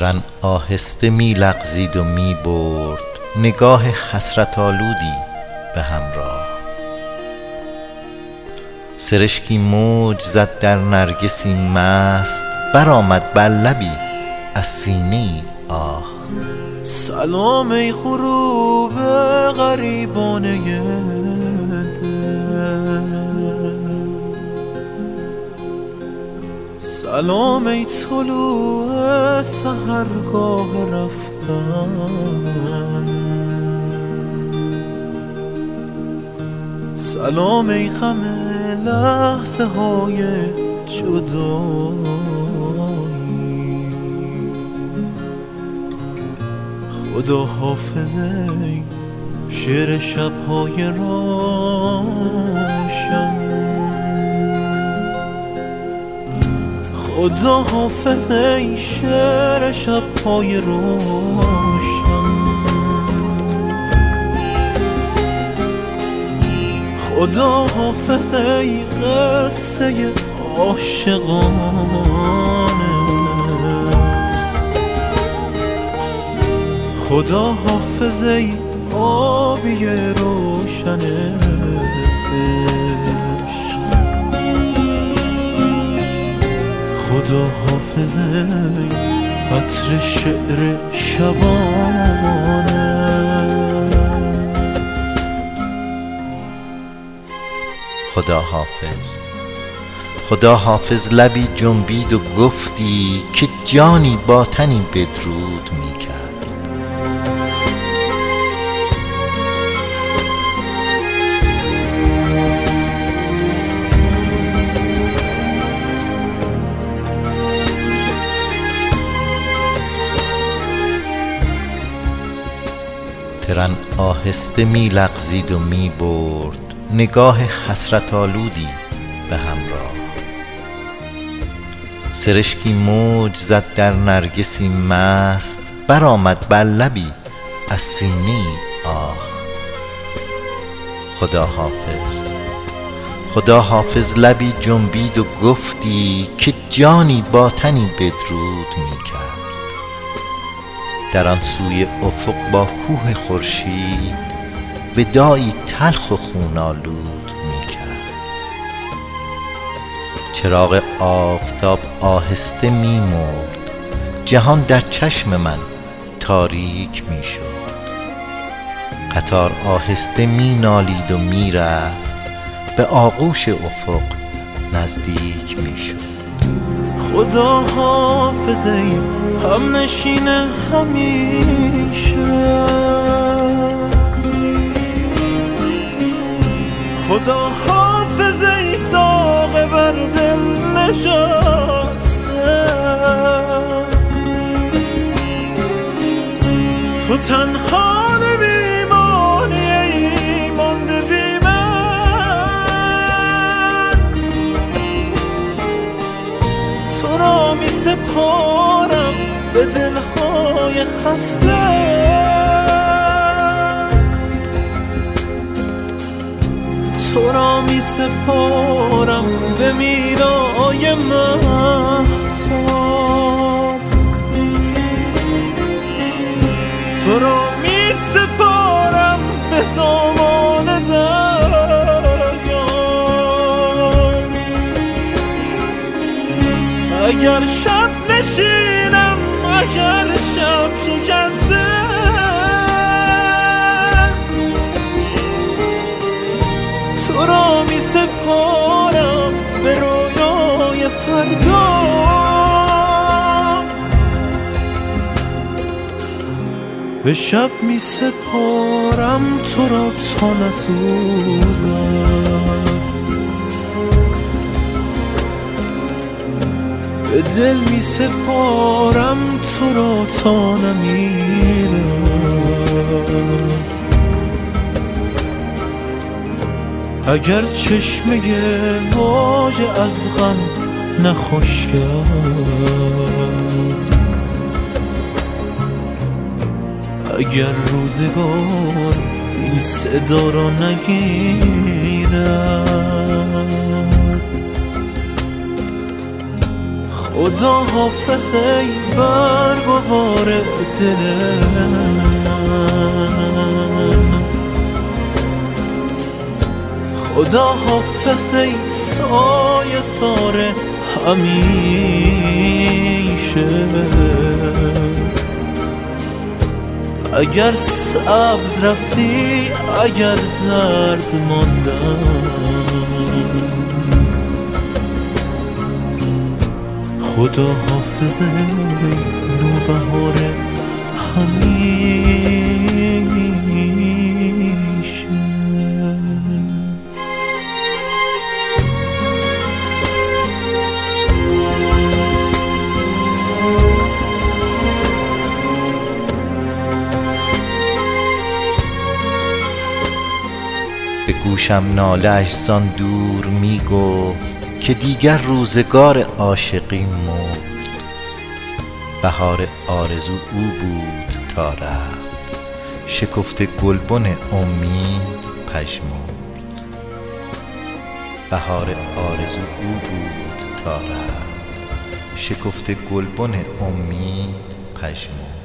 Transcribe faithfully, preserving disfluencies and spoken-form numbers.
ترن آهسته می لغزید و می برد نگاه حسرت آلودی به همراه. سرشکی موج زد در نرگسی مست، برآمد بر لبی از سینه ای آه. سلام ای غروب غریبانه دل، سلام ای طلوع سحرگاه رفتن، سلام ای غم لحظه های جدایی. خدا حافظ ای شعر شب‌های روشن، خدا حافظ ای شعر شب‌های روشن، خدا حافظ ای قصه عاشقانه، خدا حافظ ای آبی روشن عشق، خدا حافظ ای عطر شعر شبانه. خدا حافظ، خدا حافظ لبی جنبید و گفتی که جانی با تنی بدرود می کرد. ترن آهسته می لغزید و می برد نگاه حسرت آلودی به همراه. سرشکی موج زد در نرگسی مست، برآمد بر لبی از سینه ای آه. خدا حافظ، خدا حافظ لبی جنبید و گفتی که جانی با تنی بدرود می کرد. در آن سوی افق با کوه خورشید وداعی تلخ و خون آلود می کرد. چراغ آفتاب آهسته می مرد، جهان در چشم من تاریک می شد. قطار آهسته می نالید و می رفت، به آغوش افق نزدیک می شد. خدا حافظ ای هم نشین همیشه، خدا حافظ ای داغ بر دل نشسته، تو تنها نمیمانی ای مانده بی من، تو را می سپارم به دلهای خسته، تو را می سپارم به میرای مهتاب، تو را می سپارم به دامان دریا. اگر شب نشینم، اگر شب شکسته، تو را می سپارم به رویای فردا. به شب می سپارم تو را تا نسوزد، به دل می سپارم تو را تا نمیرد. اگر چشمه واژه از غم نخوش کرد، اگر روزگار این صدا را نگیرد، خدا حافظ ای برگ و بار دلم، خدا حافظ ای سایه سار همیشه. اگر سبز رفتی اگر زرد ماندم، خدا حافظ نوبهار همیشه. به گوشم ناله اش زان دور می گفت که دیگر روزگار عاشقی مرد. بهار آرزو او بود تا رفت، شکفته گلبن امید پژمرد. بهار آرزو او بود تا رفت، شکفته گلبن امید پژمرد.